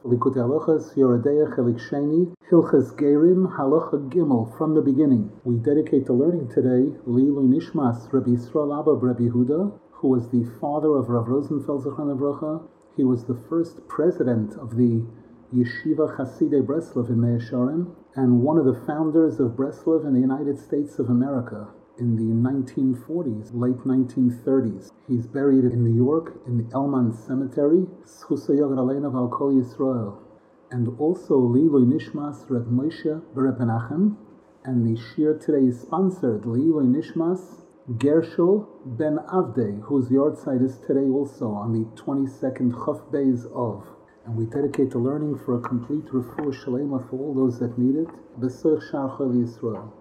Likutei Halachos, Yoredeya Chelik Sheni, Hilchas Gerim, Halacha Gimel, from the beginning. We dedicate the learning today, Lilu Nishmas, Rabbi Yisrael Abba Rabbi Yehuda, who was the father of Rav Rosenfeld Zichron Livracha. He was the first president of the Yeshiva Hasidei Breslov in Mea Shearim, and one of the founders of Breslov in the United States of America in the 1940s, late 1930s. He's buried in New York in the Elman Cemetery, Zchuso Yogad Aleinu V'al Kol Yisrael. And also Lilu Nishmas Reb Moshe Bereb Menachem, and the shir today is sponsored Lilu Nishmas Gershel Ben Avdei, whose yahrzeit is today also on the 22nd Chof Beis of. And we dedicate the learning for a complete refuah shalema for all those that need it. B'soich Shar Chol Yisrael.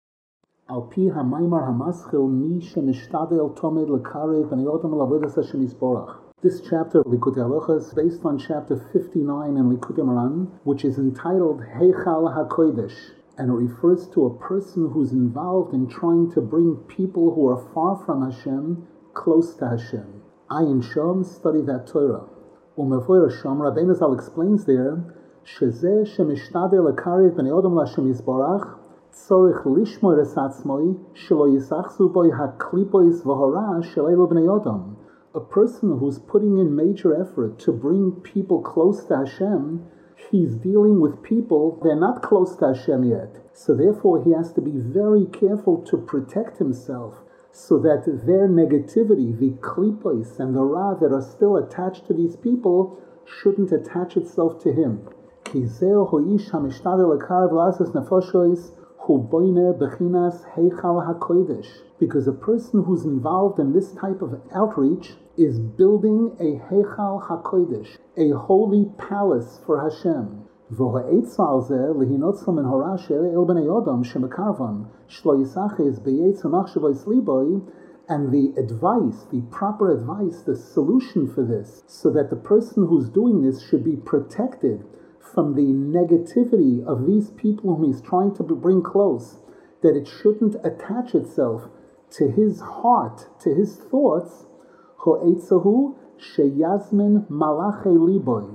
Al pi ha'maimar ha'maschil mi shemishtadel tomed lekarev b'nei Adam l'avodas Hashem Yisborach. This chapter of Likutei Halachos, based on chapter 59 in Likutei Moharan, which is entitled Heichal HaKodesh, and it refers to a person who's involved in trying to bring people who are far from Hashem close to Hashem. Ayin Shom, study that Torah. Umevoyer Shom, Rabbeinu Zal explains there, Shezeh shemishtadel lekarev b'nei Adam l'Hashem Yisborach, tzorich lishmor es atzmoi shelo yisachzu boi haklipois v'hora shelo b'nei Adam. A person who's putting in major effort to bring people close to Hashem, he's dealing with people, they're not close to Hashem yet. So therefore he has to be very careful to protect himself so that their negativity, the klipos and the ra that are still attached to these people, shouldn't attach itself to him. Ki zeh ho'ish hamishtadel lekarev la'asas nefoshois hu boine bechinas heichal hakodesh. Because a person who's involved in this type of outreach is building a heichal hakodesh, a holy palace for Hashem. V'ho'etzal zeh lehinotzal min hora she'ele el b'nei Adam shemekarvan shlo yisachis b'yetz ha'machshavos liboi. And the advice, the proper advice, the solution for this, so that the person who's doing this should be protected from the negativity of these people whom he's trying to bring close, that it shouldn't attach itself to his heart, to his thoughts. Ho'etzahu sheyazmin malache liboi.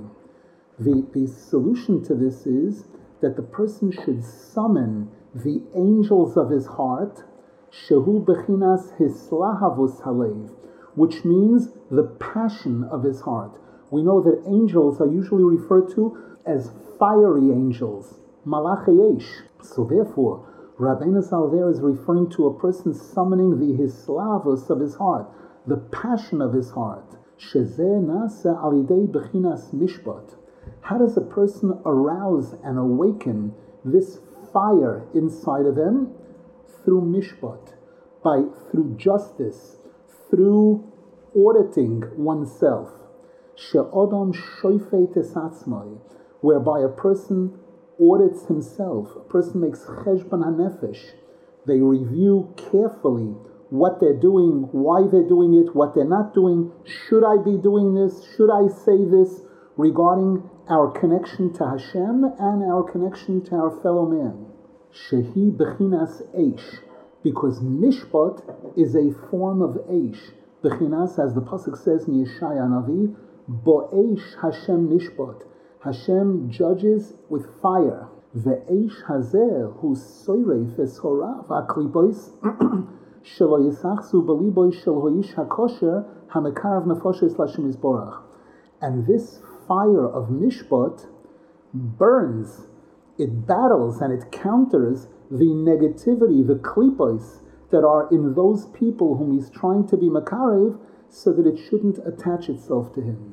The solution to this is that the person should summon the angels of his heart, shehu bechinas hislahavus halev, which means the passion of his heart. We know that angels are usually referred to as fiery angels, malachei esh. So therefore, Rabbeinu Zal there is referring to a person summoning the hislavus of his heart, the passion of his heart. Shezeh nase al yidei bechinas mishpat. How does a person arouse and awaken this fire inside of them? Through mishpat, through justice, through auditing oneself. She'odam shoifet es atzmai, whereby a person audits himself. A person makes cheshbon hanefesh. They review carefully what they're doing, why they're doing it, what they're not doing. Should I be doing this? Should I say this? Regarding our connection to Hashem and our connection to our fellow man. Shehi bechinas eish, because mishpat is a form of eish. Bechinas, as the pasuk says in Yeshaya Navi, bo'eish Hashem nishpat. Hashem judges with fire. Ve'eish hazeh hu soiref es hora v'aklipois shelo yisachzu b'libois shel ho'ish hakosher hamekarav nefoshes l'Hashem Yisborach. And this fire of mishpat burns, it battles and it counters the negativity, the klipos that are in those people whom he's trying to be makarev, so that it shouldn't attach itself to him.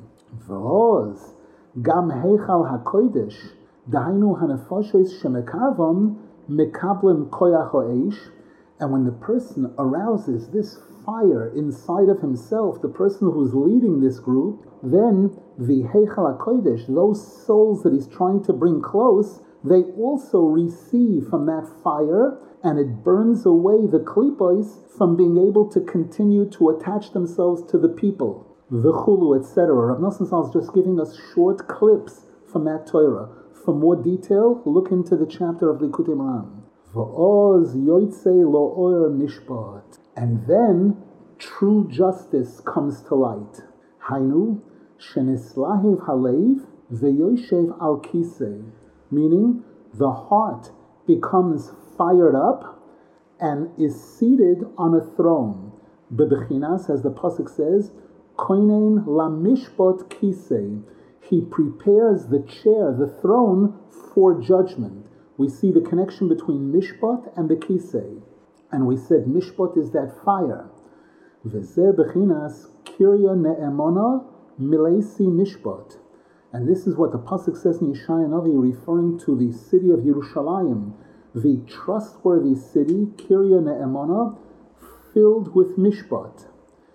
V'oz gam heichal hakodesh dahainu hanefoshes shemekarvam mekablim koyach ha'eish. And when the person arouses this fire inside of himself, the person who's leading this group, then the heichal hakodesh, those souls that he's trying to bring close, they also receive from that fire, and it burns away the klipos from being able to continue to attach themselves to the people. V'chulu, etc. Rav Nosson Zal is just giving us short clips from that Torah. For more detail, look into the chapter of Likutei Moharan. V'oz yotzei lo'or mishpat. And then true justice comes to light. Hainu, shenislahiv halev V'yoshev al kisei, meaning the heart becomes fired up and is seated on a throne. Bebechinas, as the pasuk says, koinen lamishpot kisei. He prepares the chair, the throne, for judgment. We see the connection between mishpat and the kisei. And we said mishpat is that fire. V'zeh bechinas kirya ne'emona milesi mishpat. And this is what the pasuk says in Yeshaya Navi, referring to the city of Yerushalayim, the trustworthy city, Kirya Ne'emana, filled with mishpat.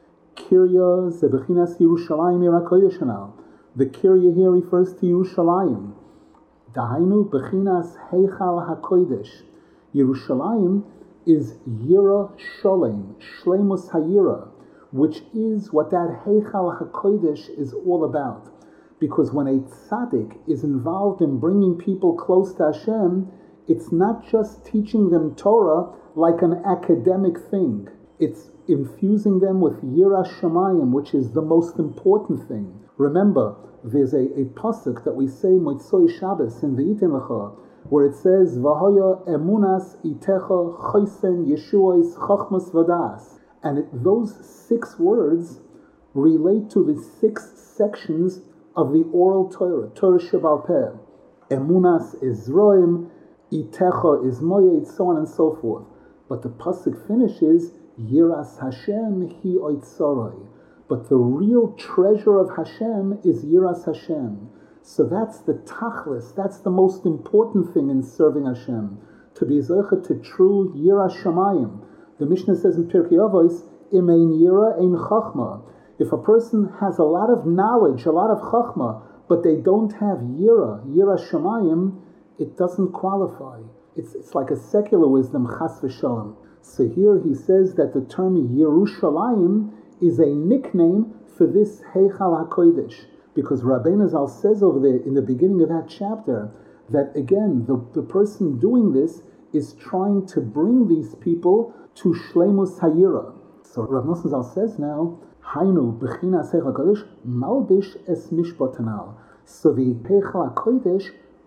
Kirya zebechinas Yerushalayim Yerakodesh Hanal. The Kirya here refers to Yerushalayim. Dahainu bechinas heichal hakodesh. Yerushalayim is Yira Sholem, Shlemus Hayira, which is what that heichal hakodesh is all about. Because when a tzaddik is involved in bringing people close to Hashem, it's not just teaching them Torah like an academic thing. It's infusing them with Yira Shamayim, which is the most important thing. Remember, there's a pasuk that we say Motzoi Shabbos in V'yitem Lecha, where it says, V'hoya emunas itecha chosen Yeshua's chachmas vadas. And those 6 words relate to the 6 sections of the oral Torah, Torah Shebal Peh. Emunas is Roim, Itecha is Moyed, so on and so forth. But the pasuk finishes, Yiras Hashem hi oitzoroi. But the real treasure of Hashem is Yiras Hashem. So that's the tachlis, that's the most important thing in serving Hashem. To be zeicha to true Yiras Shamayim. The Mishnah says in Pirkei Avos, Im ein Yira ein Chachma. If a person has a lot of knowledge, a lot of chachma, but they don't have yira shamayim, it doesn't qualify. It's like a secular wisdom, chas v'shalom. So here he says that the term Yerushalayim is a nickname for this Heichal HaKodesh, because Rabbeinu Zal says over there in the beginning of that chapter that again, the person doing this is trying to bring these people to Shleimus Hayira. So Rav Nosson Zal says now, Hainu bechinas Heichal HaKodesh malbish es mishpatanal. So the Heichal HaKodesh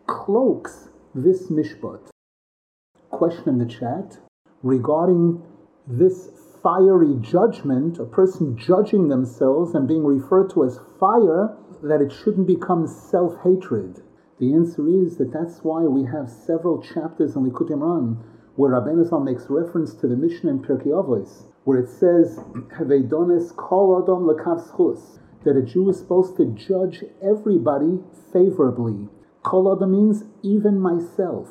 cloaks this mishpat. Question in the chat regarding this fiery judgment, a person judging themselves and being referred to as fire, that it shouldn't become self-hatred. The answer is that that's why we have several chapters in Likutei Moharan where Rabbeinu Zal makes reference to the Mishnah in Pirkei Avos, where it says, Hevedones kol adam lekav zchus, that a Jew is supposed to judge everybody favorably. Kol adam means even myself.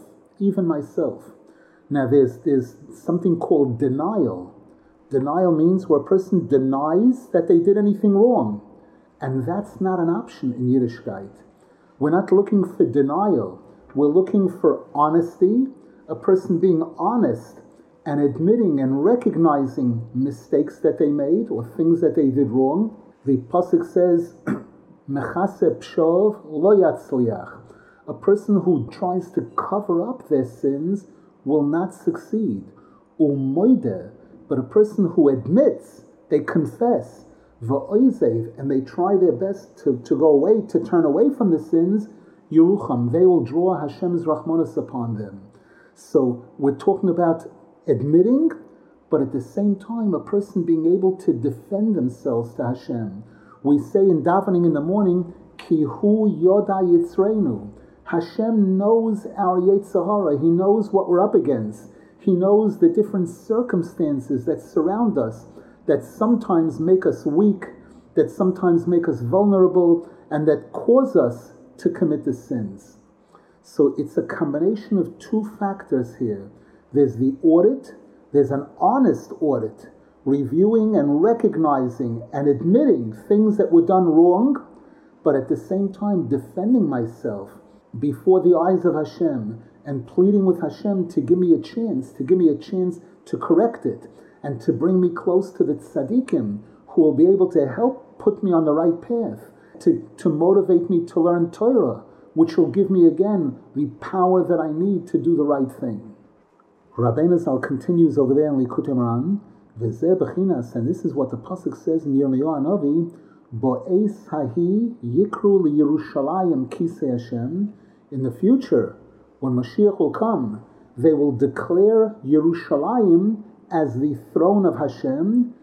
Now there's something called denial. Denial means where a person denies that they did anything wrong. And that's not an option in Yiddishkeit. We're not looking for denial. We're looking for honesty, a person being honest and admitting and recognizing mistakes that they made or things that they did wrong. The pasuk says, Mechase pshov lo yatzliach. A person who tries to cover up their sins will not succeed. Umoide, but a person who admits, they confess, va'oizev, and they try their best to go away, to turn away from the sins, Yerucham, they will draw Hashem's Rahmanas upon them. So we're talking about admitting, but at the same time, a person being able to defend themselves to Hashem. We say in davening in the morning, Ki hu yoda yitzreinu. Hashem knows our Yetzer Hara. He knows what we're up against. He knows the different circumstances that surround us, that sometimes make us weak, that sometimes make us vulnerable, and that cause us to commit the sins. So it's a combination of two factors here. There's the audit, there's an honest audit, reviewing and recognizing and admitting things that were done wrong, but at the same time defending myself before the eyes of Hashem and pleading with Hashem to give me a chance to correct it and to bring me close to the tzaddikim who will be able to help put me on the right path, to motivate me to learn Torah, which will give me again the power that I need to do the right thing. Rabbeinu Zal continues over there in Likutei Moharan, V'zeh bechinas, and this is what the pasuk says in Yirmiyahu Hanavi, Bo'es hahi yikru liyerushalayim kisei Hashem. In the future, when Mashiach will come, they will declare Yerushalayim as the throne of Hashem.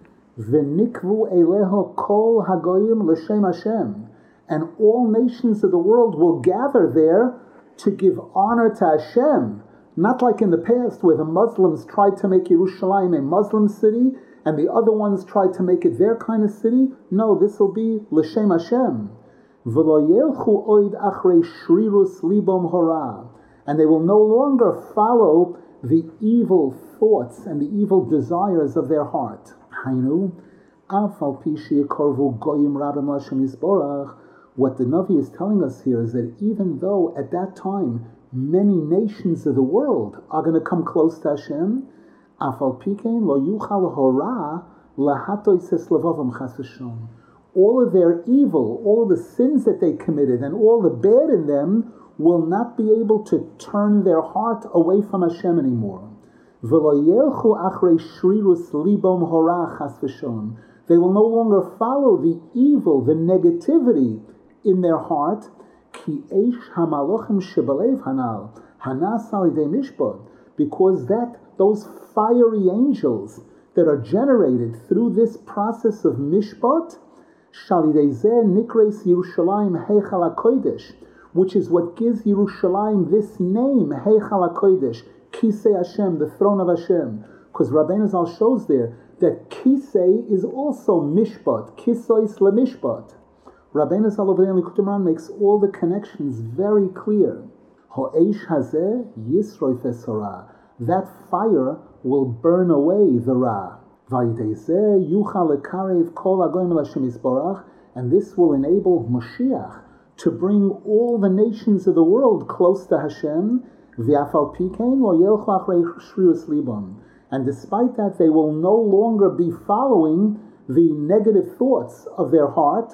V'nikvu eleho kol hagoyim l'shem Hashem. And all nations of the world will gather there to give honor to Hashem. Not like in the past where the Muslims tried to make Yerushalayim a Muslim city and the other ones tried to make it their kind of city. No, this will be l'shem Hashem. V'lo yelchu oid achrei shrirus libom hora. And they will no longer follow the evil thoughts and the evil desires of their heart. Hainu, afal pi sheyikorvu goyim rabim l'Hashem yisborach. What the Navi is telling us here is that even though at that time many nations of the world are going to come close to Hashem, afal pikein lo yuchal hora lahatois es levavam chas v'shon. All of their evil, all of the sins that they committed, and all the bad in them will not be able to turn their heart away from Hashem anymore. V'lo yelchu achrei shrirus libom hora chas v'shon. They will no longer follow the evil, the negativity in their heart. Ki eish hamalochim shebalev hanal hanas al yidei mishpat. Because those fiery angels that are generated through this process of mishpat, shal yidei zeh nikreis Yerushalayim heichal hakodesh, which is what gives Yerushalayim this name, heichal hakodesh, kisei Hashem, the throne of Hashem. Because Rabbeinu Zal shows there that kisei is also mishpat, kisois lemishpat. Rabbeinu Zal over there in Likutei Moharan makes all the connections very clear. Ho'eish hazeh yisroif es hara. That fire will burn away the ra. Vayidei zeh yuchal lekarev kol hagoyim l'Hashem yisborach. And this will enable Mashiach to bring all the nations of the world close to Hashem. V'afal pikein lo yelchu achrei shrirus libam. And despite that, they will no longer be following the negative thoughts of their heart.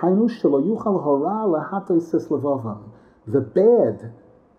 The bad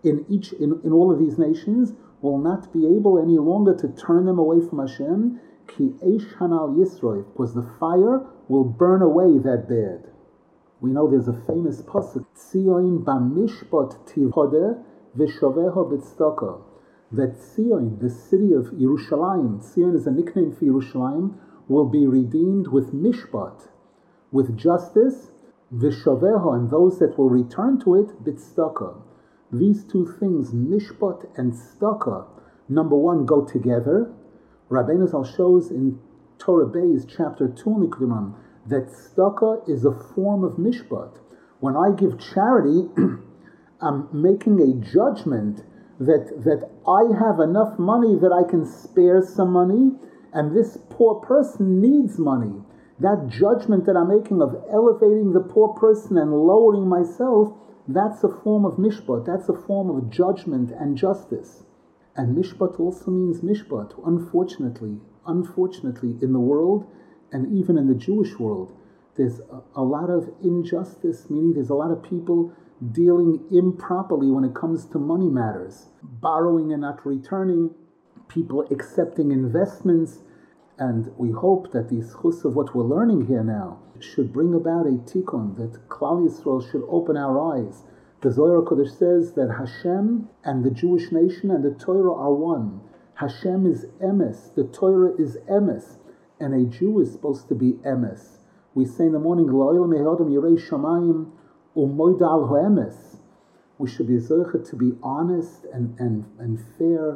in all of these nations will not be able any longer to turn them away from Hashem. Ki eish hanal yisroif, because the fire will burn away that bad. We know there's a famous pasuk, Tzion b'mishpat tivhodeh v'shoveho b'tzedakah. That Tzion, the city of Yerushalayim, Tzion is a nickname for Yerushalayim, will be redeemed with mishpat, with justice, v'shoveho, and those that will return to it, b'tzedakah. These two things, mishpat and tzedakah, number one, go together. Rabbeinu Zal shows in Torah Beis, chapter 2 in Likutei Moharan, that tzedakah is a form of mishpat. When I give charity, I'm making a judgment that I have enough money that I can spare some money, and this poor person needs money. That judgment that I'm making of elevating the poor person and lowering myself, that's a form of mishpat. That's a form of judgment and justice. And mishpat also means mishpat. Unfortunately, in the world, and even in the Jewish world, there's a lot of injustice, meaning there's a lot of people dealing improperly when it comes to money matters. Borrowing and not returning, people accepting investments, and we hope that the schus of what we're learning here now should bring about a tikkun, that Klal Yisrael should open our eyes. The Zohar HaKodesh says that Hashem and the Jewish nation and the Torah are one. Hashem is emes, the Torah is emes, and a Jew is supposed to be emes. We say in the morning, Lo'il me'hodam yirei shamayim u'moida al ha'emes. We should be zeicha to be honest and fair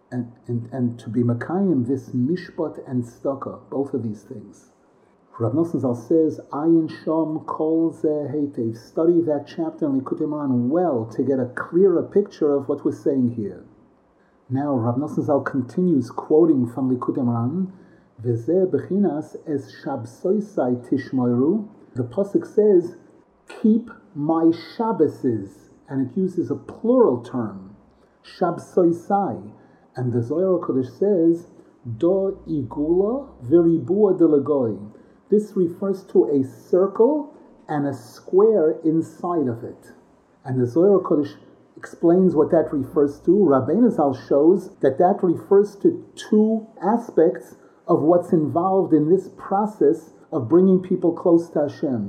and to be makayim, this mishpat and tzedakah, both of these things. Rav Nosson Zal says, Ayin Shom Kol Zeh Heitev. Study that chapter in Likutei Moharan well to get a clearer picture of what we're saying here. Now, Rav Nosson Zal continues quoting from Likutei Moharan, V'zeh bechinas es shabsoisai tishmoiru. The pasuk says, keep my Shabbases, and it uses a plural term, shabsoisai. And the Zohar HaKodesh says, do igula v'ribua delegoy. This refers to a circle and a square inside of it. And the Zohar HaKodesh explains what that refers to. Rabbeinu Zal shows that refers to two aspects of what's involved in this process of bringing people close to Hashem.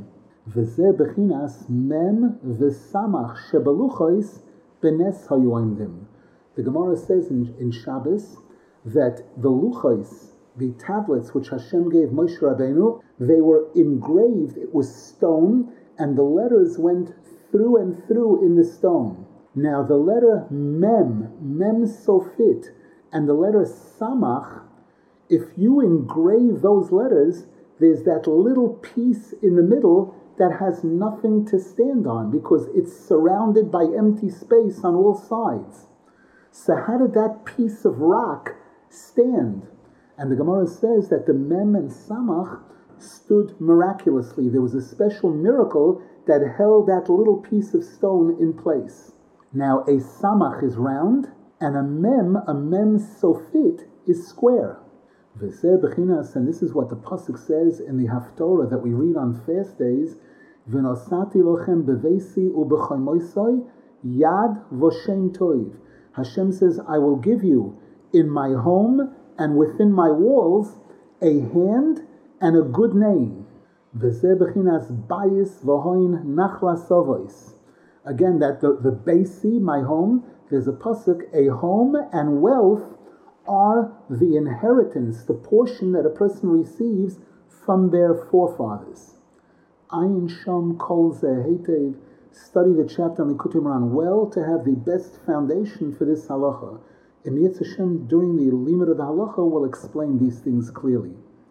V'zeh bechinas mem v'samach shebeluchos benes hayoimdim. The Gemara says in Shabbos that the luchos, the tablets which Hashem gave Moshe Rabbeinu, they were engraved, it was stone, and the letters went through and through in the stone. Now the letter mem sofit, and the letter samach, if you engrave those letters, there's that little piece in the middle that has nothing to stand on because it's surrounded by empty space on all sides. So how did that piece of rock stand? And the Gemara says that the mem and samach stood miraculously. There was a special miracle that held that little piece of stone in place. Now a samach is round, and a mem sofit, is square. And this is what the pasuk says in the Haftorah that we read on fast days. V'nosati lochem bevesi u'b'chaymoisai yad v'shem toiv. Hashem says, I will give you in my home and within my walls a hand and a good name. V'zeh b'chinas bayis v'hoin nachla sovois. Again, that the basi, my home, there's a pasuk, a home and wealth are the inheritance, the portion that a person receives from their forefathers. Ayin Shom Kol Zeh Heitev. Study the chapter on the Likutei Moharan well to have the best foundation for this halacha. And Yetz Hashem, during the limit of the halacha, will explain these things clearly.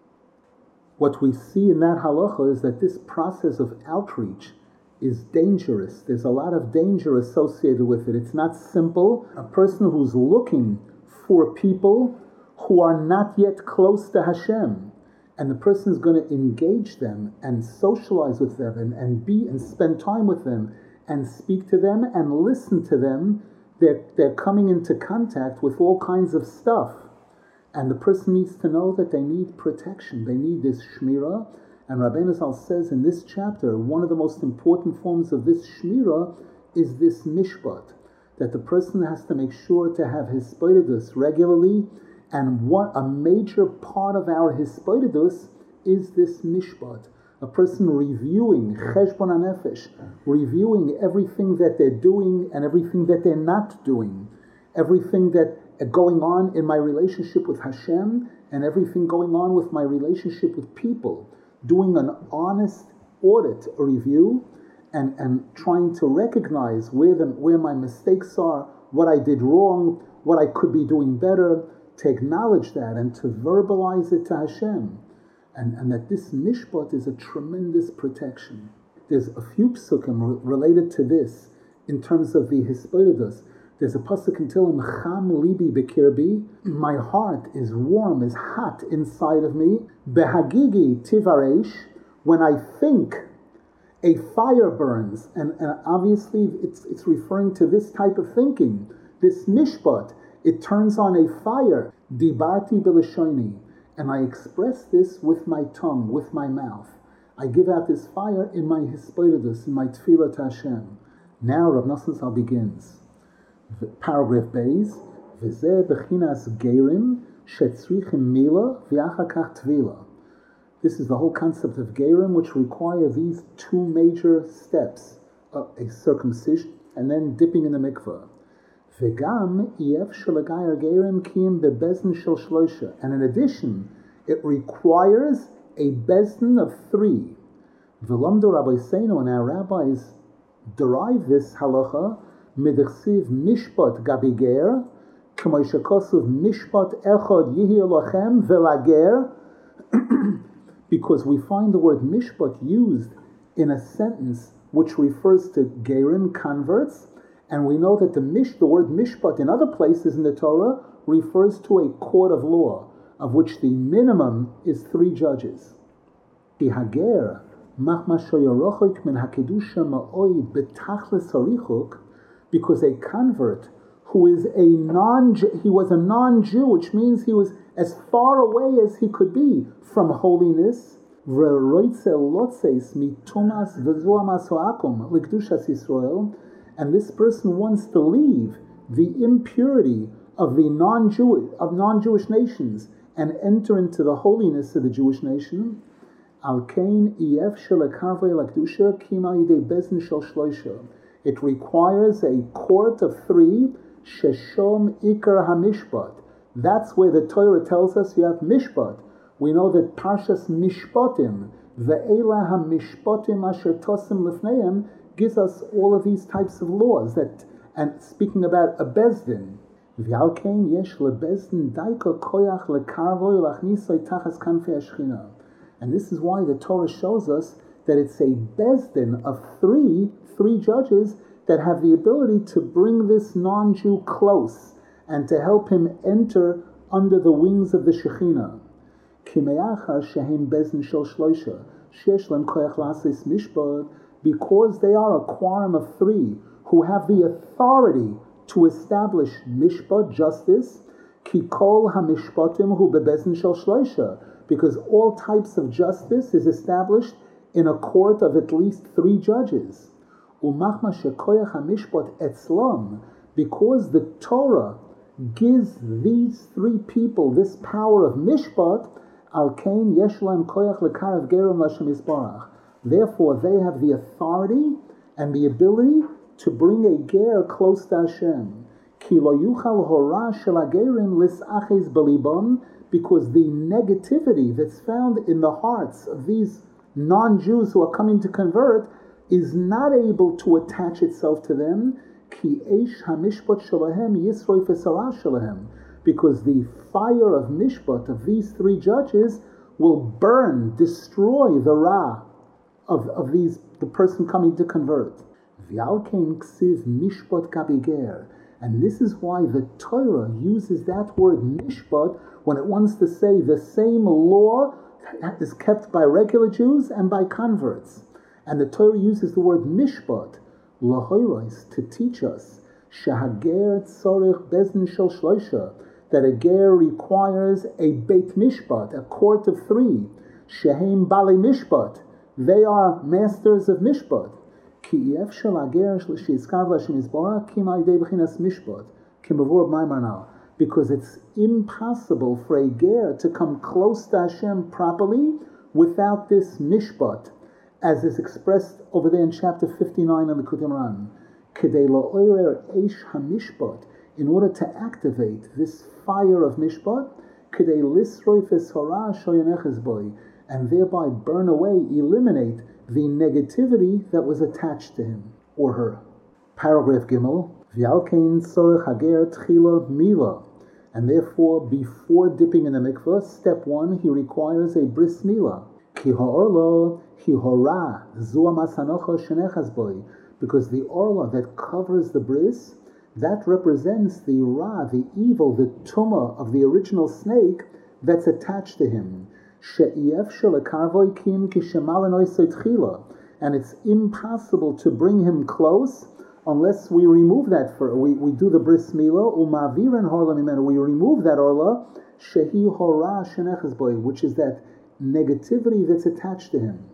What we see in that halacha is that this process of outreach is dangerous. There's a lot of danger associated with it. It's not simple. A person who's looking for people who are not yet close to Hashem, and the person is going to engage them and socialize with them and spend time with them and speak to them and listen to them, they're coming into contact with all kinds of stuff. And the person needs to know that they need protection. They need this shmirah. And Rabbeinu Zal says in this chapter, one of the most important forms of this shmirah is this mishpat, that the person has to make sure to have hisbodedus regularly. And what a major part of our hisbodedus is this mishpat. A person reviewing cheshbon hanefesh, reviewing everything that they're doing and everything that they're not doing, everything that going on in my relationship with Hashem and everything going on with my relationship with people, doing an honest audit review and trying to recognize where my mistakes are, what I did wrong, what I could be doing better, to acknowledge that and to verbalize it to Hashem. And that this mishpat is a tremendous protection. There's a few psukim related to this in terms of the hisbodedus. There's a pasuk in Tehillim, Cham libi bekirbi, my heart is warm, is hot inside of me. Behagigi tivaresh, when I think, a fire burns. And obviously it's referring to this type of thinking, this mishpat. It turns on a fire. Dibarti b'lashoni, and I express this with my tongue, with my mouth. I give out this fire in my hisbodedus, in my tefillah to Hashem. Now Rav Nosson Zal begins. Paragraph Beis. V'zeh b'chinas gerim shetzrichim mila v'achar kach tvila. This is the whole concept of gerim, which require these two major steps: a circumcision and then dipping in the mikveh. And in addition, it requires a bezdin of 3. V'lomdo Rabbeinu, and our rabbis derive this halacha midechsiv mishpat gabiger, k'mo shekosuv mishpat echad yihi lochem velager, because we find the word mishpat used in a sentence which refers to gerim, converts. And we know that the word mishpat in other places in the Torah refers to a court of law, of which the minimum is 3 judges. Because a convert who is he was a non-Jew, which means he was as far away as he could be from holiness. And this person wants to leave the impurity of the non-Jewish nations and enter into the holiness of the Jewish nation. Al kain ef shelakarvei lakdusha kima yidei bezin shel shloisha. It requires a court of 3, sheshom ikar hamishpat. That's where the Torah tells us you have mishpat. We know that Parshas Mishpatim, ve'ela hamishpatim asher tosim lifneim, gives us all of these types of laws. And speaking about a bezdin, v'al kain yesh lebezdin daika koyach lekarvoi lachnisoi tachas kanfei hashchina. And this is why the Torah shows us that it's a bezdin of three judges that have the ability to bring this non-Jew close and to help him enter under the wings of the Shekhinah. Because they are a quorum of 3 who have the authority to establish mishpat, justice, kikol hamishpatim hu bebezin shel shloisha, because all types of justice is established in a court of at least 3 judges. Umachma shekoyach hamishpat etzlom, because the Torah gives these 3 people this power of mishpat, al kain yesh lahem koyach lekarav gerim l'Hashem yisbarach. Therefore, they have the authority and the ability to bring a ger close to Hashem. Ki lo yuchal hora shel hagerim lis'aches belibam, because the negativity that's found in the hearts of these non-Jews who are coming to convert is not able to attach itself to them, ki eish hamishpat shalahem yisroi fesara shalahem, because the fire of mishpat of these 3 judges will burn, destroy the ra of the person coming to convert. V'al kein ksiv mishpat kabiger, and this is why the Torah uses that word mishpat when it wants to say the same law is kept by regular Jews and by converts. And the Torah uses the word mishpat, lahoiros, to teach us, shahager tzorich bezin shel shloisha, that a ger requires a beit mishpat, a court of 3, shehem balei mishpat, they are masters of mishpat. Ki ef shel hager sheizkar v'Hashem yisbarach kim ha'idei b'chinas mishpat, kim b'vur b'maimar now, because it's impossible for a ger to come close to Hashem properly without this mishpat, as is expressed over there in chapter 59 in the Likutei Moharan. Kedei la'orer eish hamishpat, in order to activate this fire of mishpat, kedei lisroi feshora shoyaneches boy, and thereby burn away, eliminate the negativity that was attached to him or her. Paragraph Gimel, v'al kein tzorech hager tchila mila, and therefore before dipping in the mikveh, step 1, he requires a bris milah. Ki ha'orla hi hora zu masanocha shenechas boy, because the orla that covers the bris, that represents the ra, the evil, the tumah of the original snake that's attached to him. And it's impossible to bring him close unless we remove that. We do the bris milah, we remove that orla, shehi hora shenechas boy, which is that negativity that's attached to him.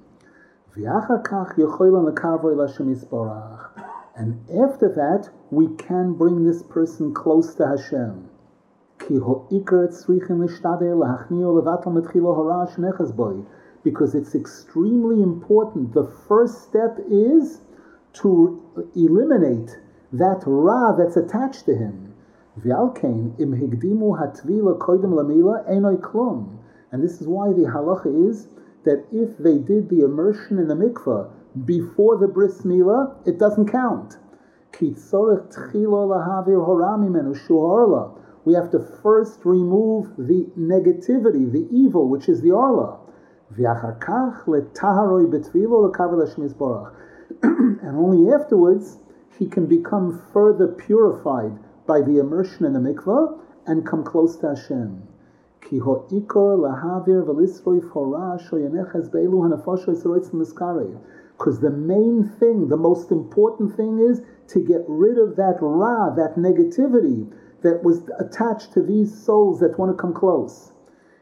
And after that, we can bring this person close to Hashem. Because it's extremely important. The first step is to eliminate that ra that's attached to him. And this is why the halacha is that if they did the immersion in the mikveh before the bris milah, it doesn't count. We have to first remove the negativity, the evil, which is the orla. And only afterwards he can become further purified by the immersion in the mikveh and come close to Hashem. Because the main thing, the most important thing is to get rid of that ra, that negativity that was attached to these souls that want to come close.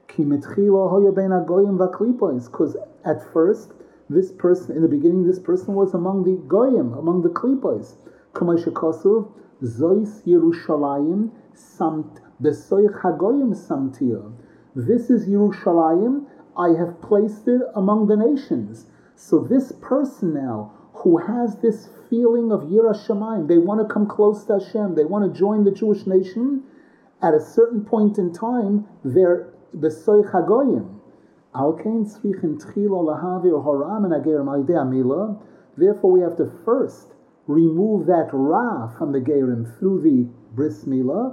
Because at first, this person, in the beginning, this person was among the goyim, among the klipos. Zois Yerushalayim samt besoich hagoyim samtia. This is Yerushalayim I have placed it among the nations. So this person now, who has this feeling of Yirah Shamayim, they want to come close to Hashem, they want to join the Jewish nation, at a certain point in time, they're B'soich HaGoyim. Therefore we have to first remove that Ra from the Gerim through the Bris Milah,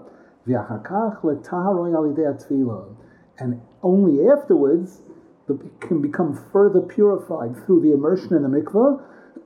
and only afterwards it can become further purified through the immersion in the mikveh,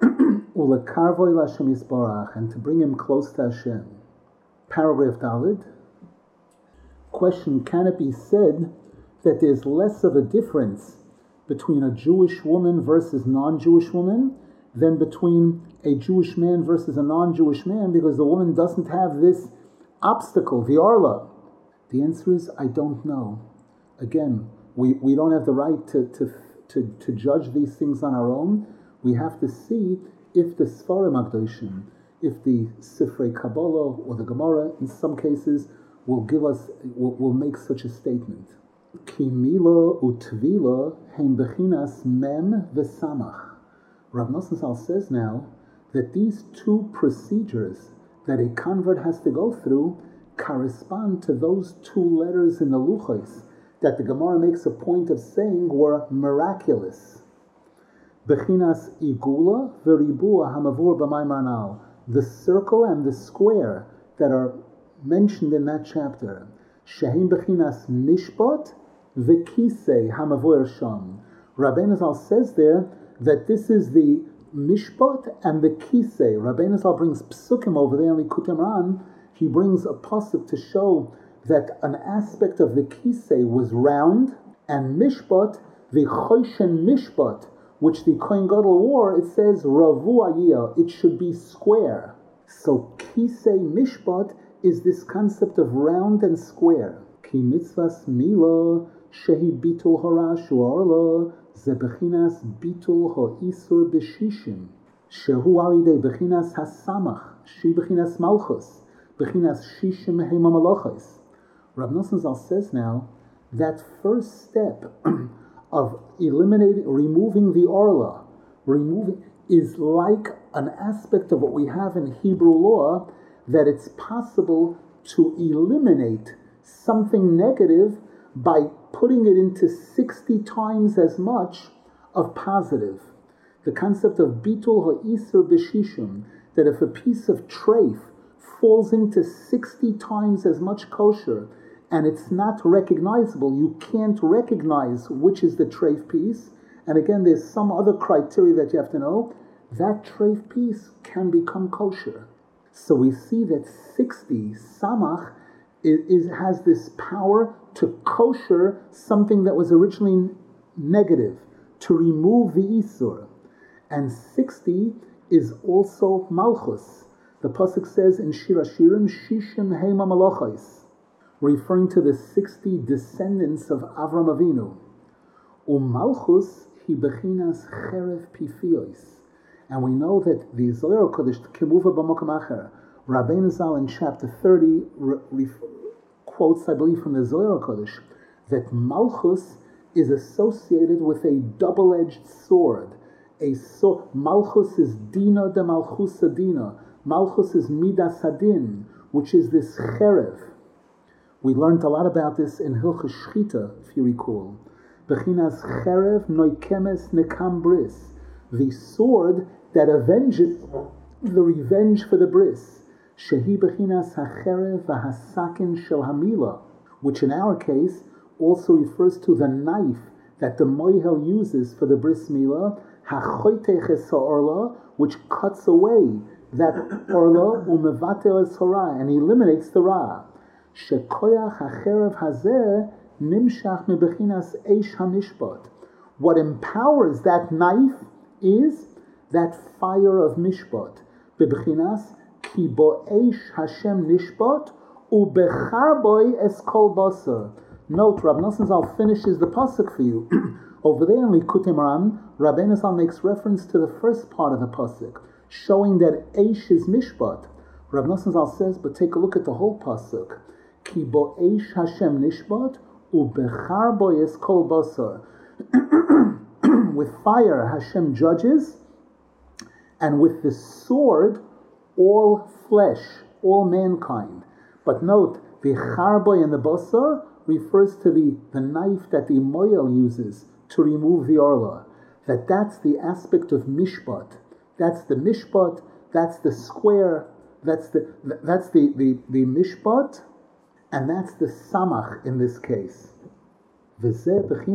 and to bring him close to Hashem. Paragraph Daled. Question: can it be said that there's less of a difference between a Jewish woman versus non-Jewish woman than between a Jewish man versus a non-Jewish man, because the woman doesn't have this obstacle, the Arla? The answer is, I don't know. Again, we don't have the right to judge these things on our own. We have to see if the Sfarim HaKadoshim, if the Sifrei Kabbalah or the Gemara, in some cases, will make such a statement. Ki mila utvila heim bechinas mem v'samach. Rav Nosson Zal says now that these two procedures that a convert has to go through correspond to those two letters in the Luchos that the Gemara makes a point of saying were miraculous. Bechinas igula v'ribua hamavur b'maimar nal. The circle and the square that are mentioned in that chapter. Shehem bechinas mishpat v'kisei hamavur sham. Rabbeinu Zal says there that this is the mishpat and the kisei. Rabbeinu Zal brings psukim over there in Likutei Moharan. He brings a pasuk to show that an aspect of the kisei was round, and mishpat, the choshen mishpat, which the Kohen Gadol wore, it says ravu ayiyah, it should be square. So kisei mishpat is this concept of round and square. Ki mitzvahs mila shehi bitul harashu arla ze bechinas bitul ha'isur b'shishim shehu alidei bechinas hasamach shi bechinas malchus bechinas shishim heima malachos. Rav Nosson Zal says now that first step of removing the orla, is like an aspect of what we have in Hebrew law, that it's possible to eliminate something negative by putting it into 60 times as much of positive. The concept of bitul ha'isur b'shishim, that if a piece of treif falls into 60 times as much kosher, and it's not recognizable, you can't recognize which is the treif piece, and again there's some other criteria that you have to know, that treif piece can become kosher. So we see that 60, samach, has this power to kosher something that was originally negative, to remove the isur. And 60 is also malchus. The pasuk says in Shir Hashirim, Shishim Heima Malachos, referring to the 60 descendants of Avram Avinu. Malchus hi bechinas cherev pifiyos. And we know that the Zohar Kodesh kemuva b'makom acher. Rabbeinu Zal in chapter 30 quotes, I believe, from the Zohar Kodesh, that Malchus is associated with a double-edged sword. Malchus is Dina de Malchus Dina. Malchus is Midas Hadin, which is this cherev. We learned a lot about this in Hilchos Shchita, if you recall. Bechinas cherev noikemes nekam bris. The sword that avenges the revenge for the bris. Shehi bechinas hacherev v'hasakin shel hamila, which in our case also refers to the knife that the moihel uses for the bris milah, hachoyteches ha'orla, which cuts away that orla umevatel es hara, and eliminates the ra. Shekoyach hacherev hazeh nimshach mebechinas eish hamishpat. What empowers that knife is that fire of mishpat. Bebechinas ki bo eish Hashem nishpat ubechar boy es kol basar. Note, Rav Nosson Zal finishes the pasuk for you. Over there in Likutei Moharan, Rabbeinu Zal makes reference to the first part of the pasuk, showing that eish is mishpat. Rav Nosson Zal says, but take a look at the whole pasuk. Ki bo eish Hashem nishpat ubechar boy es kol basar. With fire, Hashem judges, and with the sword, all flesh, all mankind. But note, the charboy and the basar refers to the knife that the moyel uses to remove the orla. That's the aspect of mishpat. That's the mishpat, that's the square, that's the mishpat, and that's the samach in this case. And this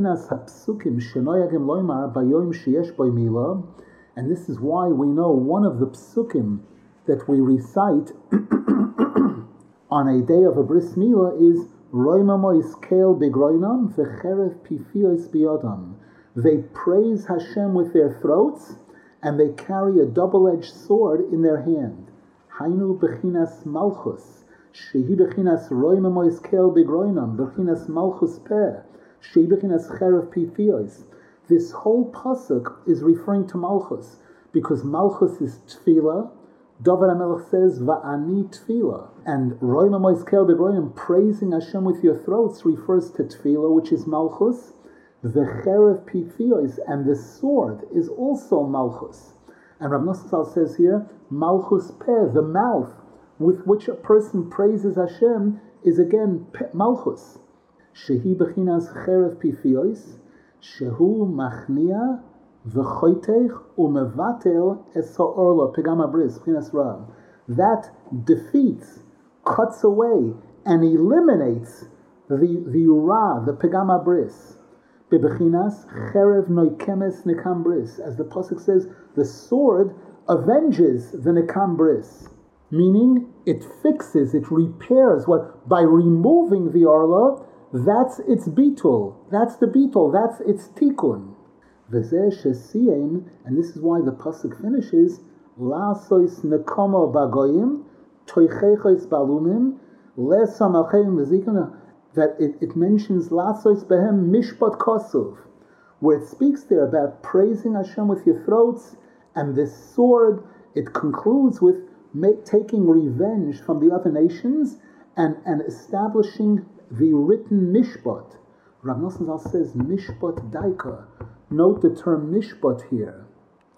is why we know one of the psukim that we recite on a day of a bris milah is Roimamois Kael Begroinam Vecherev Pifiois Biodam. They praise Hashem with their throats, and they carry a double-edged sword in their hand. Hainu Bechinas Malchus, Shehi Bechinas Roimamois Kael Begroinam, Bechinas Malchus Peh, Shehi Bechinas Cherev Pifiois. This whole pasuk is referring to Malchus, because Malchus is Tefillah. David HaMelech says, Va'ani Tefillah. And Roima Moiskel Begroinim, praising Hashem with your throats, refers to Tefillah, which is Malchus. The Cherev Pifiois, and the sword, is also Malchus. And Rav Nosson Zal says here, Malchus Peh, the mouth with which a person praises Hashem, is again Malchus. Shehi Bechinas Cherev Pifiois, Shehu Machnia, V'choitech umevatel es ha'orla pegama bris b'chinas ra. That defeats, cuts away, and eliminates the ra, the pegama bris. B'chinas cherev noikemes nekam bris. As the pasuk says, the sword avenges the nekam bris. Meaning, it fixes, it repairs what, by removing the orla, that's its bitul. That's the bitul, that's its tikkun. And this is why the pasuk finishes, La'asois nekomo bagoyim, toichechos balumim, le'samachem v'zikona, that it mentions La'asois behem mishpat kosuv, where it speaks there about praising Hashem with your throats, and this sword, it concludes with taking revenge from the other nations and establishing the written mishpat. Rav Nosson Zal says mishpat daika. Note the term mishpat here.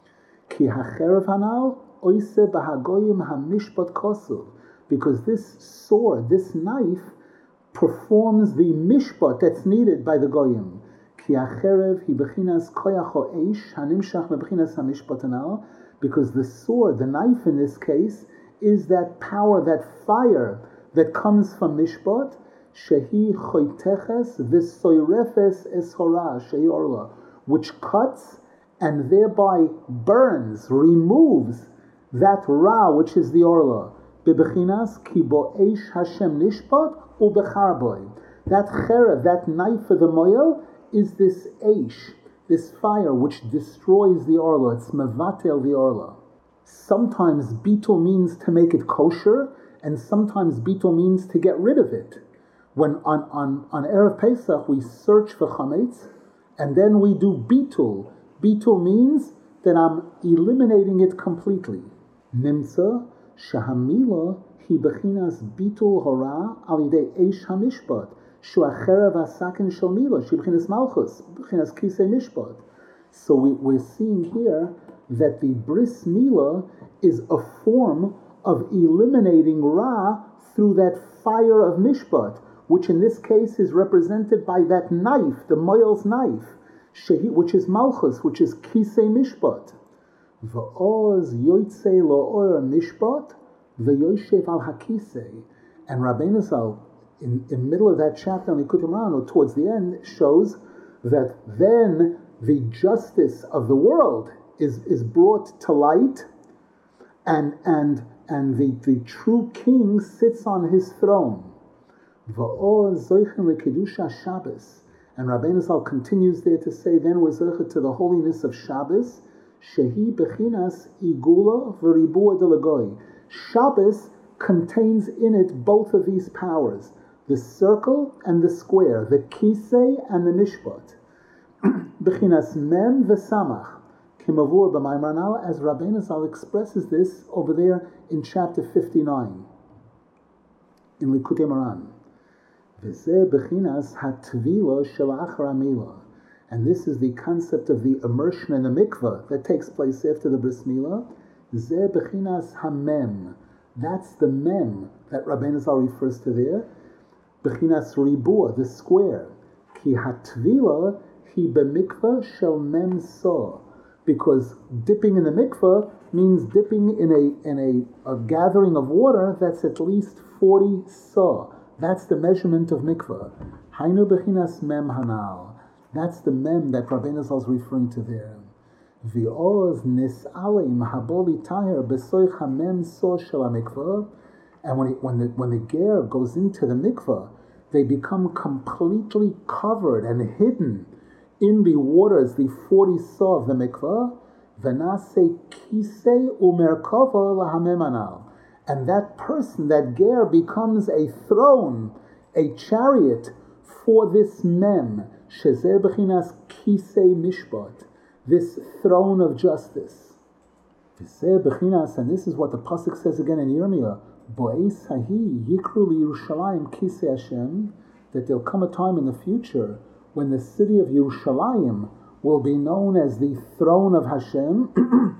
Ki hacherev hanal oise bahagoyim hamishpat kosuv. Because this sword, this knife, performs the mishpat that's needed by the goyim. Ki hacherev hi bechinas koyach ha'eish hanimshach bechinas hamishpat hanal. Because the sword, the knife in this case, is that power, that fire that comes from mishpat. Shehi choiteches v'soyrefes es hora shehi orla, which cuts and thereby burns, removes that ra, which is the orla. Bebechinas ki bo eish Hashem nishpat ubecharboy. That cherev, that knife of the moyel, is this eish, this fire which destroys the orla. It's mevatel the orla. Sometimes bitul means to make it kosher, and sometimes bitul means to get rid of it. When on Erev Pesach we search for chametz, and then we do bitul. Bitul means that I'm eliminating it completely. Nimtza shahamila hi bechinas bitul hora al yidei eish hamishpat shu acherev asakin shel mila shi bechinas malchus bechinas kisei mishpat. So we're seeing here that the bris milah is a form of eliminating ra through that fire of mishpat, which in this case is represented by that knife, the moyel's knife, which is malchus, which is kisei mishpat. V'oz yoytzei lo'or mishpat v'yoyshev al hakisei. And Rabbeinu Zal, in the middle of that chapter on Likutei Moharan, or towards the end, shows that then the justice of the world is brought to light, and the true king sits on his throne. V'oz zoichen lekedusha Shabbos. And Rabbeinu Zal continues there to say, then we're zoichet to the holiness of Shabbos, shehi bechinas igula v'ribua delagoy. Shabbos contains in it both of these powers, the circle and the square, the kisei and the mishpat. Bechinas mem v'samach. Kimavur b'maimar now, as Rabbeinu Zal expresses this over there in chapter 59 in Likutei Moharan. V'zeh bechinas hatvila shel achra milah. And this is the concept of the immersion in the mikveh that takes place after the bris milah. Zeh bechinas hamem. That's the mem that Rabbeinu Zal refers to there. Bechinas ribua, the square. Ki hatvila hi b'mikveh shel mem so. Because dipping in the mikveh means dipping in a gathering of water that's at least 40 sa. That's the measurement of mikveh. Hainu bechinas mem hanal. That's the mem that Rabbeinu Zal is referring to there. V'oz nis'alei mahaboli taher b'soich hamem so shel mikveh. And when the ger goes into the mikveh, they become completely covered and hidden in the waters, the 40 saw of the mikveh. V'nase kisei umerkava lahamem anal. And that person, that ger, becomes a throne, a chariot for this mem. Shezeh b'chinas kisei mishpat. This throne of justice. V'zeh b'chinas, and this is what the pasuk says again in Yirmiyah, Bo'ez hahi yikru liyerushalayim kisei Hashem, that there'll come a time in the future when the city of Yerushalayim will be known as the throne of Hashem,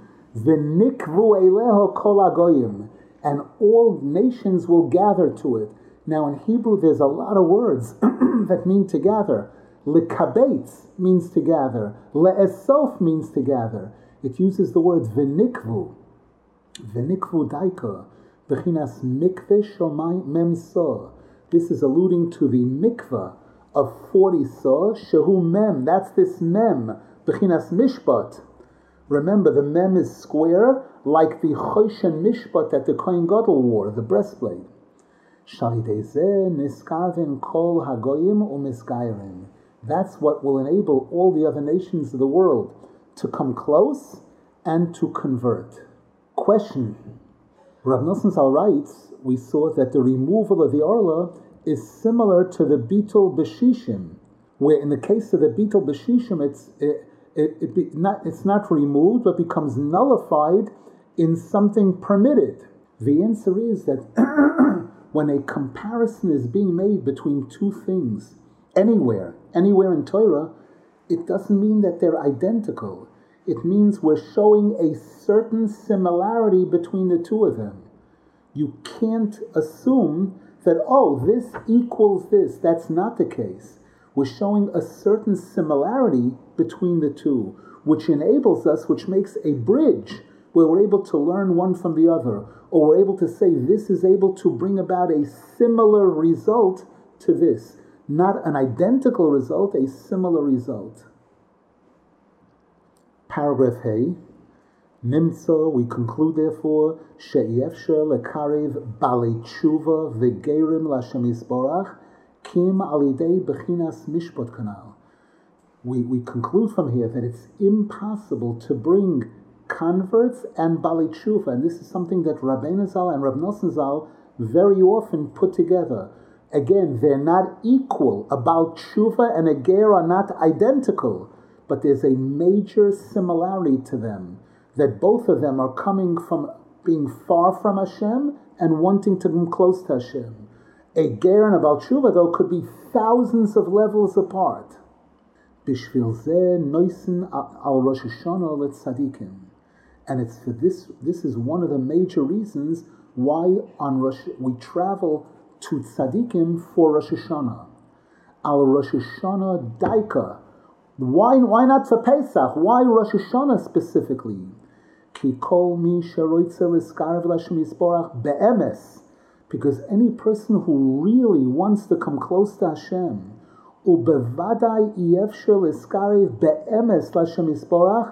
v'nikvu eleho kol hagoyim, and all nations will gather to it. Now in Hebrew there's a lot of words that mean to gather. Lekabetz means to gather. Le'esof means to gather. It uses the word v'nikvu. V'nikvu daika. B'chinas mikveh shomai mem so. This is alluding to the mikveh of 40 so. Shehu mem. That's this mem. B'chinas mishpat. Remember, the mem is square, like the choshen mishpat that the Kohen Gadol wore, the breastplate. Shalidei zeh niskarvin kol hagoyim u'misgairim. That's what will enable all the other nations of the world to come close and to convert. Question. Rav Nosson Zal writes, we saw that the removal of the Orla is similar to the Bitul B'Shishim, where in the case of the Bitul B'Shishim, it's not removed, but becomes nullified in something permitted. The answer is that when a comparison is being made between two things, anywhere in Torah, it doesn't mean that they're identical. It means we're showing a certain similarity between the two of them. You can't assume that, this equals this. That's not the case. We're showing a certain similarity between the two, which enables us, which makes a bridge where we're able to learn one from the other, or we're able to say this is able to bring about a similar result to this. Not an identical result, a similar result. Paragraph Hey. Nimtza, we conclude therefore, she'yefsher lekarev balei tshuva v'gerim l'Hashem Yisborach kim alidei b'chinas mishpat kanal. We conclude from here that it's impossible to bring converts and balei tshuva, and this is something that Rabbeinu Zal and Rav Nosson Zal very often put together. Again, they're not equal. A Baal Tshuva and a Ger are not identical, but there's a major similarity to them, that both of them are coming from being far from Hashem and wanting to come close to Hashem. A Ger and a Baal Tshuva, though, could be thousands of levels apart. Bishvil zeh noisen al Rosh Hashanah let tzadikim. And it's for this is one of the major reasons why we travel to tzadikim for Rosh Hashanah. Al Rosh Hashanah daika. Why not for Pesach? Why Rosh Hashanah specifically? Ki kol mi sheroitze l'skarev l'Hashem Yisborach be'emes. Because any person who really wants to come close to Hashem, ubevadai yefsher l'skarev be'emes l'Hashem Yisborach,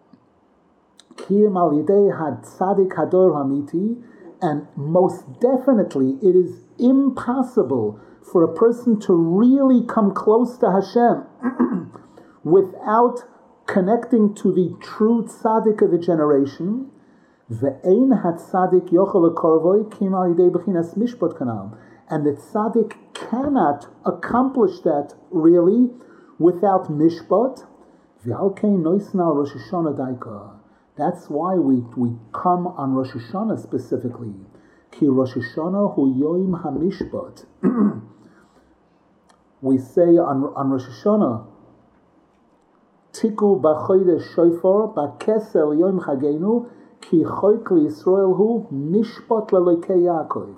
kiyem al yidei had tzadik hador hamiti, and most definitely it is impossible for a person to really come close to Hashem without connecting to the true tzaddik of the generation. Ve'ein hatzadik yochel lekorvoi kim al yidei b'chinas mishpat kanal. And the tzaddik cannot accomplish that really without mishpat. V'alkei noisna Rosh Hashanah daika. That's why we come on Rosh Hashanah specifically. Ki Rosh Hashanah hu yoim hamishpat. We say on Rosh Hashanah Tiku b'chodesh shofar b'kesel yom chagenu ki choik liYisrael hu mishpat lelokei Yaakov.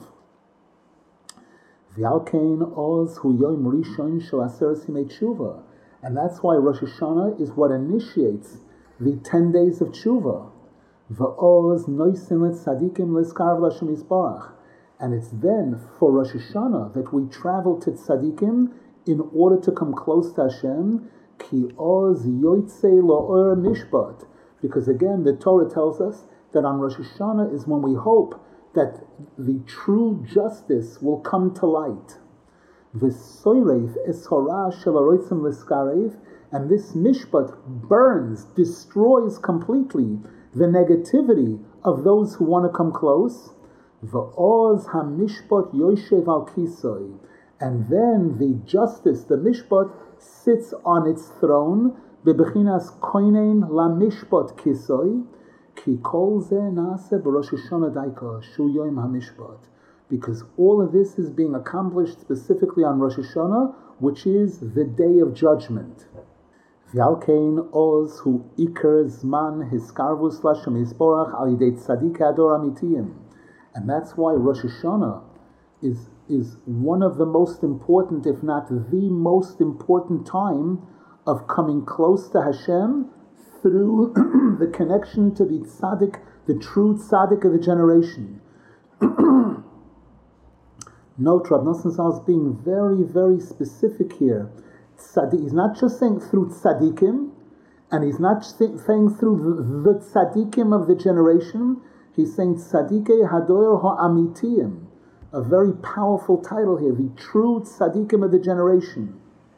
V'al kein oz hu yom rishon shel aseres yimei tshuva. And that's why Rosh Hashanah is what initiates the 10 days of tshuva. V'oz noisin l'tzadikim l'skarv l'Hashem Yisbarach. And it's then for Rosh Hashanah that we travel to tzadikim in order to come close to Hashem. Ki oz yotzei lo'or mishpat. Because again, the Torah tells us that on Rosh Hashanah is when we hope that the true justice will come to light. V'soirev es hora shel harotzim l'skarev. And this mishpat burns, destroys completely the negativity of those who want to come close. V'oz ha-mishpat yoshev al kisoi. And then the justice, the mishpat, sits on its throne. Bebechinas koinen la mishpat kisoi. Ki kol ze naaseh b'Rosh Hashanah daika shu yom ha-mishpat. Because all of this is being accomplished specifically on Rosh Hashanah, which is the day of judgment. V'alkein oz hu iker zman hiskarvus l'Hashem Yisborach al yidei tzadik ador amitiyim. And that's why Rosh Hashanah is one of the most important, if not the most important time of coming close to Hashem through the connection to the tzaddik, the true tzaddik of the generation. Note, Rav Nosson Zal is being very, very specific here. He's not just saying through tzaddikim, and he's not saying through the tzaddikim of the generation. He's saying Tzadikei Hador Ha'amitiyim, a very powerful title here, the true Tzadikim of the generation.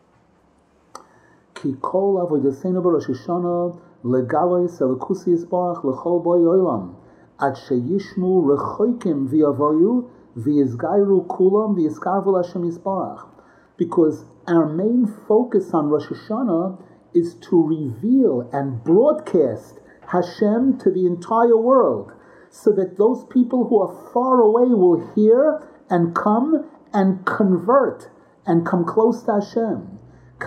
Ki kol avodaseinu b'Rosh Hashanah legalois elokusi yisbarach lechol boi olam ad sheyishmu rechoikim v'yavoyu v'yizgairu kulam v'yizkarvu l'Hashem Yisbarach. Because our main focus on Rosh Hashanah is to reveal and broadcast Hashem to the entire world, so that those people who are far away will hear and come and convert and come close to Hashem.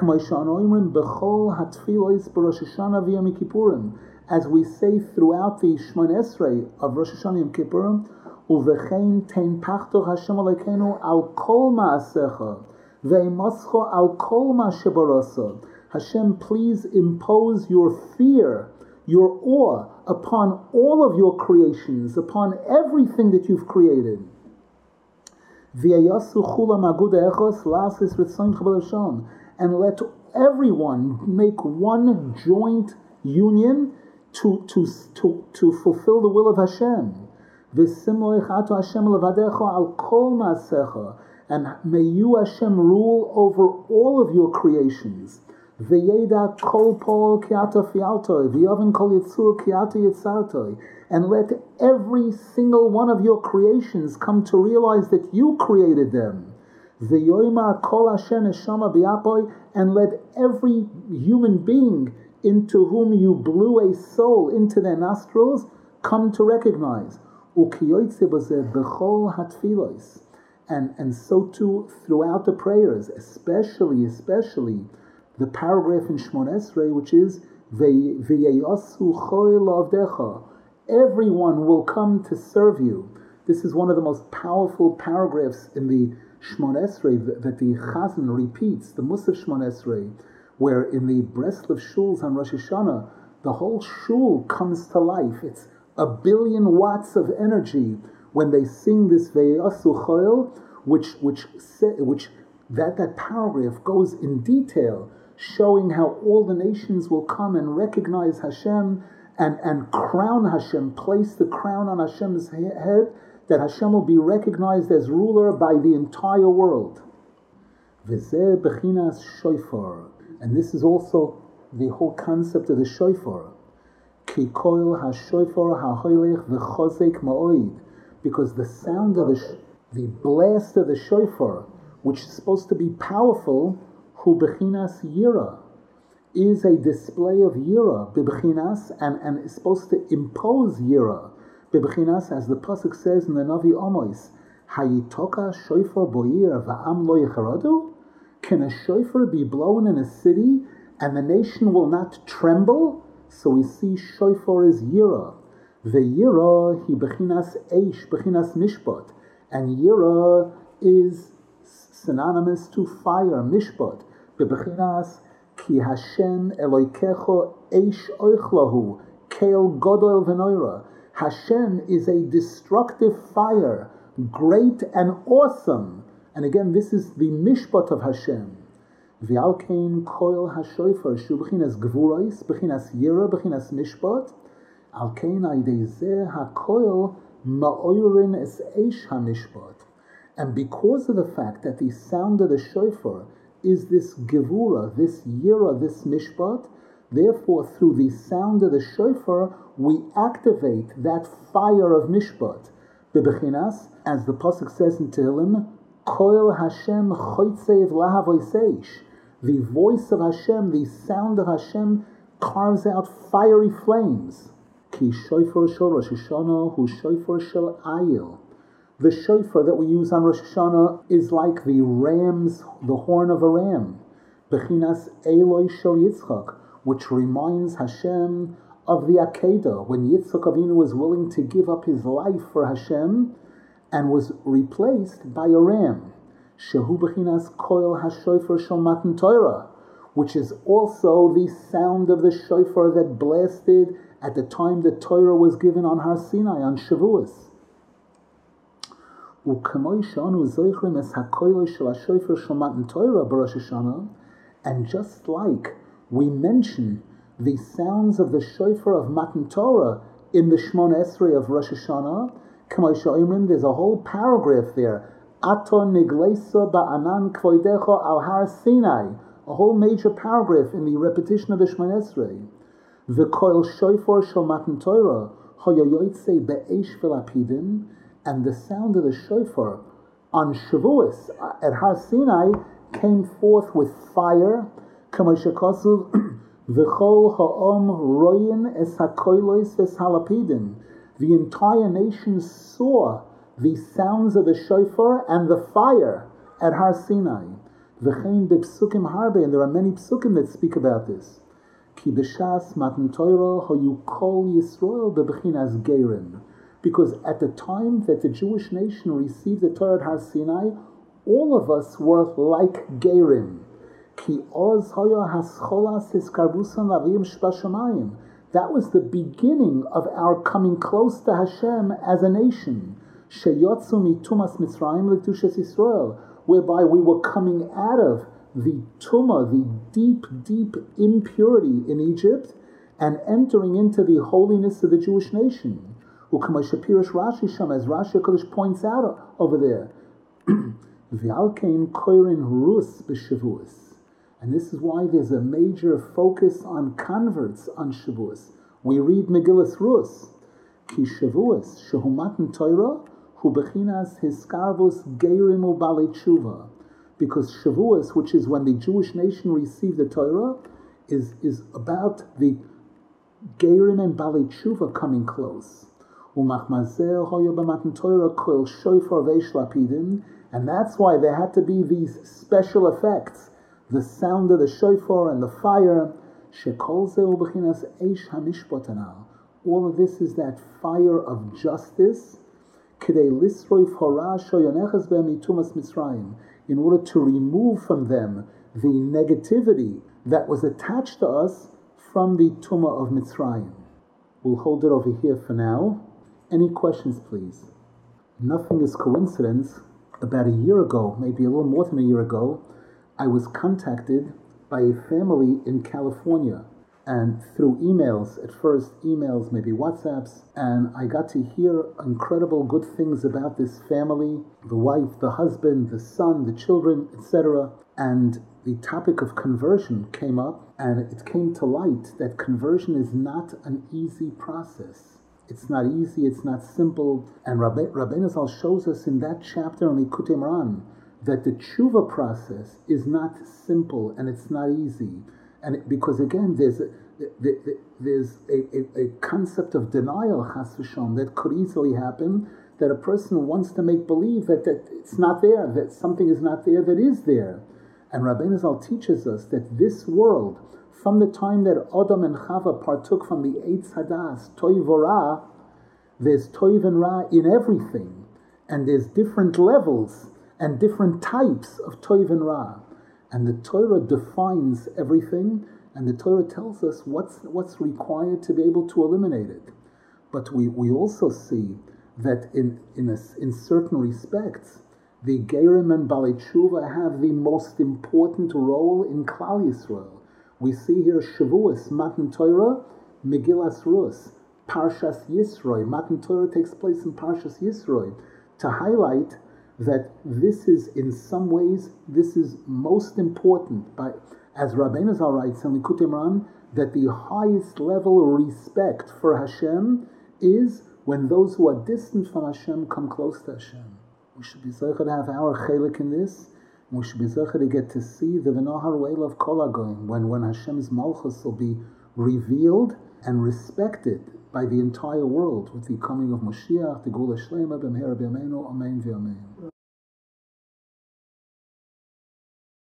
As we say throughout the Shemon Esrei of Rosh Hashanah Yom Kippurim, Uvechein tein pachto Hashem Elokeinu al kol ma'asecha ve'imoscho al kol ma'shebarasa. Hashem, please impose your fear, your awe upon all of your creations, upon everything that you've created. And let everyone make one joint union to fulfill the will of Hashem. And may you, Hashem, rule over all of your creations. V'yeda kol pol ki'ata fialtoi, v'yoven kol yitzur ki'ata yitzartoi. And let every single one of your creations come to realize that you created them. V'yoymar kol asher neshama b'yapoi. And let every human being into whom you blew a soul into their nostrils come to recognize. U'kiyoytze b'zeh b'chol hatfilos. And so too throughout the prayers, especially the paragraph in Shemon Esrei, which is V'yeyasu choil avdecha. Everyone will come to serve you. This is one of the most powerful paragraphs in the Shemon Esrei that the Chazan repeats, the Musaf Shemon Esrei, where in the Breslov shuls on Rosh Hashanah, the whole shul comes to life. It's 1 billion watts of energy when they sing this V'yeyasu choil, which that paragraph goes in detail, showing how all the nations will come and recognize Hashem and crown Hashem, place the crown on Hashem's head, that Hashem will be recognized as ruler by the entire world. V'zeh bechinas shofar. And this is also the whole concept of the shofar. Ki koil ha-shofar ha-hoylech v'chozek ma'oid. Because the sound of the blast of the shofar, which is supposed to be powerful, hu bechinas yira, is a display of yira, bebechinas, and is supposed to impose yira. Bebechinas, as the pasuk says in the Navi Amos, hayitoka shofar boir va'am lo yecharadu? Can a shofar be blown in a city and the nation will not tremble. So we see shofar is yira. The yira he bechinas eish, bechinas mishpat, and yira is synonymous to fire, mishpat. Bebechinas ki Hashem Elokecho eish oichlahu keil godol v'noira. Hashem is a destructive fire, great and awesome. And again, this is the mishpat of Hashem. V'alkein koil hashofar shu b'chinas gvurais, b'chinas yira, b'chinas mishpat. Alkein aydei zeh hakoil ma'oirin es eish hamishpat. And because of the fact that the sound of the shofar is this gevura, this yira, this mishpat, therefore through the sound of the shofar we activate that fire of mishpat. Bebechinas, as the pasuk says in Tehillim, koil Hashem choitzev lahavoiseish. The voice of Hashem, the sound of Hashem carves out fiery flames. Ki shofar shel Rosh Hashanah hu shofar shel ayil. The shofar that we use on Rosh Hashanah is like the horn of a ram. Bechinas Eloi shel Yitzchak, which reminds Hashem of the Akedah, when Yitzchak Avinu was willing to give up his life for Hashem and was replaced by a ram. Shehu bechinas koil hashofar shel Matan Torah, which is also the sound of the shofar that blasted at the time the Torah was given on Har Sinai, on Shavuos. And just like we mention the sounds of the shofar of Matan Torah in the Shmona Esrei of Rosh Hashanah, there's a whole paragraph there. Aton nigleisa ba'anan kvoidecho al Har Sinai, a whole major paragraph in the repetition of the Shmona Esrei. V'koil shofar shel Matan Torah hoyoyoitze be'esh v'lapidin, and the sound of the shofar on Shavuos at Har Sinai came forth with fire. Kamashakasu v'chol ha'om royin es hakoilos es halapidin. The entire nation saw the sounds of the shofar and the fire at Har Sinai. V'chein b'psukim harbe, and there are many psukim that speak about this. Ki b'shas Matan Torah hoyu kol Yisrael b'bechinas gerim. Because at the time that the Jewish nation received the Torah at Har Sinai, all of us were like gerim. Ki oz hoya hascholas hiskarbusan lavim shbashamayim. That was the beginning of our coming close to Hashem as a nation. Sheyotzu mitumas Mitzrayim l'kedushes Yisrael, whereby we were coming out of the tumah, the deep, deep impurity in Egypt, and entering into the holiness of the Jewish nation. U'kamashapirish Rashi Sham, as Rashi HaKadosh points out over there, V'alkein koirin rus b'Shavuos. And this is why there's a major focus on converts on Shavuos. We read Megillas Rus. Ki Shavuos shehu Matan Torah hu bechinas hiskarvus geirim u'balei tshuva. Because Shavuos, which is when the Jewish nation received the Torah, is about the geirim and balei tshuva coming close. Umachmazeh hoya b'Matan Torah koil shofar veish lapidin. And that's why there had to be these special effects. The sound of the shofar and the fire. All of this is that fire of justice. In order to remove from them the negativity that was attached to us from the Tumah of Mitzrayim. We'll hold it over here for now. Any questions, please? Nothing is coincidence. About a year ago, maybe a little more than a year ago, I was contacted by a family in California, and through emails, at first emails, maybe WhatsApps, and I got to hear incredible good things about this family, the wife, the husband, the son, the children, etc. And the topic of conversion came up, and it came to light that conversion is not an easy process. It's not easy, it's not simple, and Rabbeinu Zal shows us in that chapter on the Likutei Moharan that the tshuva process is not simple and it's not easy, and because again there's a concept of denial, chas v'shalom, that could easily happen, that a person wants to make believe that it's not there, that something is not there that is there. And Rabbeinu Zal teaches us that this world, From the time that Adam and Chava partook from the Eitz Hadas, Toiv Ra, there's Toiv and Ra in everything. And there's different levels and different types of Toiv and Ra. And the Torah defines everything, and the Torah tells us what's required to be able to eliminate it. But we also see that in certain respects, the Gerim and Balei Tshuva have the most important role in Klal Yisrael. We see here Shavuos, Matan Torah, Megillas Rus, Parshas Yisroi. Matan Torah takes place in Parshas Yisroi to highlight that this is, in some ways, this is most important. As Rabbeinu Zal writes in Likutei Moharan, that the highest level of respect for Hashem is when those who are distant from Hashem come close to Hashem. We should be zeicher to have our chelik in this. We should be zeicher to get to see the V'nohar Weil of Kol HaGoyim, when Hashem's Malchus will be revealed and respected by the entire world with the coming of Mashiach, the Gula Shlema, B'mehera B'yameinu, Amen V'Amen.